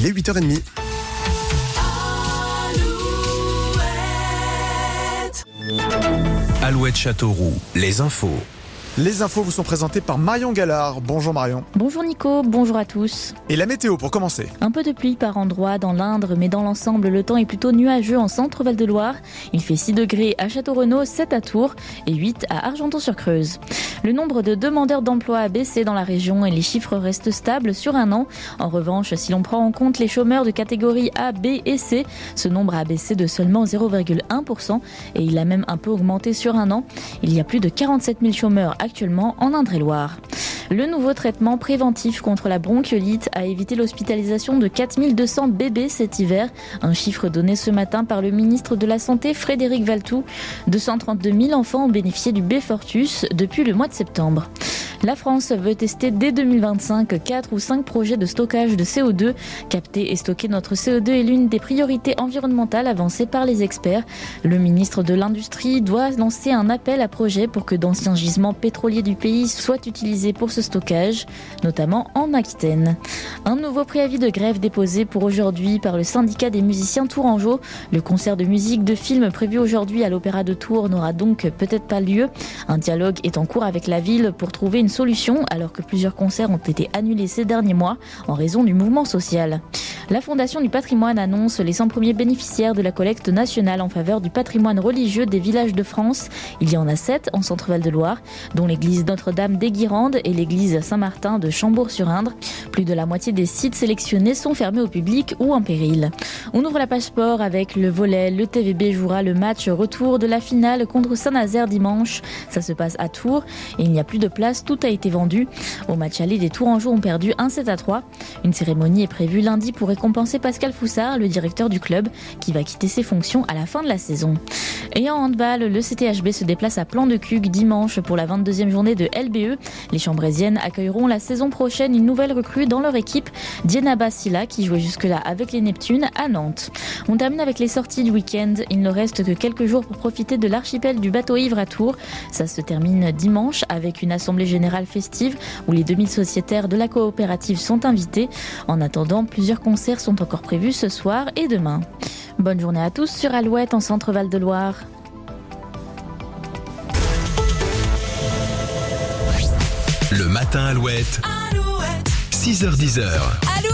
est 8h30. Alouette Châteauroux, les infos. Les infos vous sont présentées par Marion Gallard. Bonjour Marion. Bonjour Nico, bonjour à tous. Et la météo pour commencer. Un peu de pluie par endroits dans l'Indre, mais dans l'ensemble, le temps est plutôt nuageux en centre Val-de-Loire. Il fait 6 degrés à Château-Renaud, 7 à Tours et 8 à Argenton-sur-Creuse. Le nombre de demandeurs d'emploi a baissé dans la région et les chiffres restent stables sur un an. En revanche, si l'on prend en compte les chômeurs de catégorie A, B et C, ce nombre a baissé de seulement 0,1% et il a même un peu augmenté sur un an. Il y a plus de 47 000 chômeurs actuellement en Indre-et-Loire. Le nouveau traitement préventif contre la bronchiolite a évité l'hospitalisation de 4200 bébés cet hiver, un chiffre donné ce matin par le ministre de la Santé Frédéric Valletoux. 232 000 enfants ont bénéficié du Beyfortus depuis le mois de septembre. La France veut tester dès 2025 4 ou 5 projets de stockage de CO2. Capter et stocker notre CO2 est l'une des priorités environnementales avancées par les experts. Le ministre de l'Industrie doit lancer un appel à projets pour que d'anciens gisements pétroliers du pays soient utilisés pour ce stockage, notamment en Aquitaine. Un nouveau préavis de grève déposé pour aujourd'hui par le syndicat des musiciens tourangeaux. Le concert de musique de film prévu aujourd'hui à l'Opéra de Tours n'aura donc peut-être pas lieu. Un dialogue est en cours avec la ville pour trouver une solution alors que plusieurs concerts ont été annulés ces derniers mois en raison du mouvement social. La Fondation du patrimoine annonce les 100 premiers bénéficiaires de la collecte nationale en faveur du patrimoine religieux des villages de France. Il y en a 7 en Centre-Val de Loire, dont l'église Notre-Dame des Guirandes et l'église Saint-Martin de Chambourg-sur-Indre. Plus de la moitié des sites sélectionnés sont fermés au public ou en péril. On ouvre la page sport avec le volley. Le TVB jouera le match retour de la finale contre Saint-Nazaire dimanche. Ça se passe à Tours et il n'y a plus de place, tout a été vendu. Au match aller, les Tourangeaux ont perdu 1-7-3. Une cérémonie est prévue lundi pour récompenser Pascal Foussard, le directeur du club, qui va quitter ses fonctions à la fin de la saison. Et en handball, le CTHB se déplace à Plan-de-Cuques dimanche pour la 22e journée de LBE. Les Chambrésiennes accueilleront la saison prochaine une nouvelle recrue dans leur équipe, Diana Bassila, qui jouait jusque-là avec les Neptunes à Nantes. On termine avec les sorties du week-end. Il ne reste que quelques jours pour profiter de l'archipel du bateau ivre à Tours. Ça se termine dimanche avec une assemblée générale festive où les 2000 sociétaires de la coopérative sont invités. En attendant, plusieurs concerts sont encore prévus ce soir et demain. Bonne journée à tous sur Alouette en Centre-Val de Loire. Le matin Alouette. 6h-10h.